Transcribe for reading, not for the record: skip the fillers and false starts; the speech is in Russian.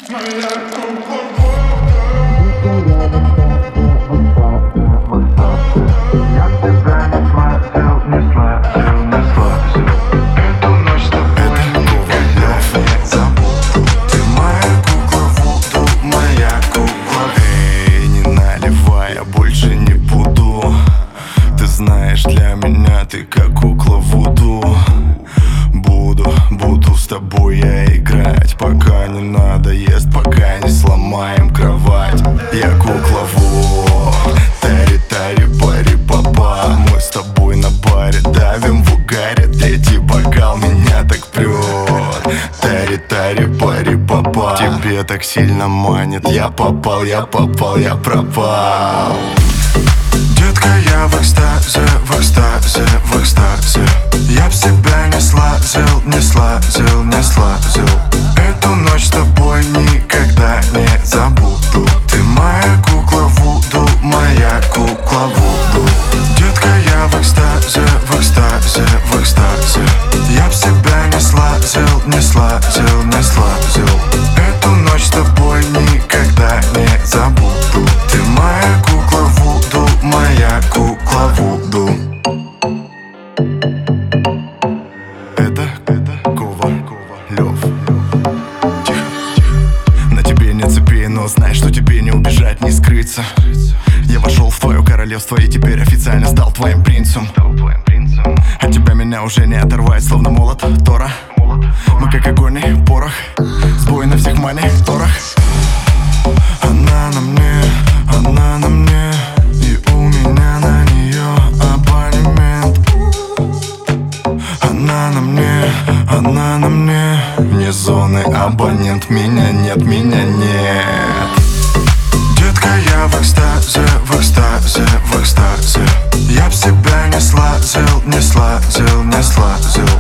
Для меня ты как кукла Вуду. Буду с тобой я играть, пока не надоест, пока не сломаем кровать. Я кукла Ву, тари-тари, пари-папа. Мы с тобой на баре давим в угаре, третий бокал меня так прет. Тари-тари, пари-папа. Тебе так сильно манит, я попал, я пропал. Детка, я в экстазе, в экстазе, в экстазе. Я в себя не слазил, не слазил, не слазил. Эту ночь с тобой никогда не забуду. Ты моя кукла Вуду, моя кукла Вуду. Детка, я в экстазе, в экстазе, в экстазе. Я в себя не слазил, не слазил, не слазил. Эту ночь с тобой никогда не забуду. Ты моя кукла Вуду, моя кукла Вуду. Это Кова, Лев. Тихо. На тебе нет цепей, но знай, что тебе не убежать, не скрыться. Я вошел в твое королевство и теперь официально стал твоим принцем. От тебя меня уже не оторвать, словно молот Тора. Мы как огонь и порох, сбой на всех мониторах. Она на мне, и у меня на нее абонемент. Она на мне, вне зоны абонент. Меня нет, меня нет. Детка, я в экстазе, в экстазе, в экстазе. Я в себя не слазил, не слазил, не слазил.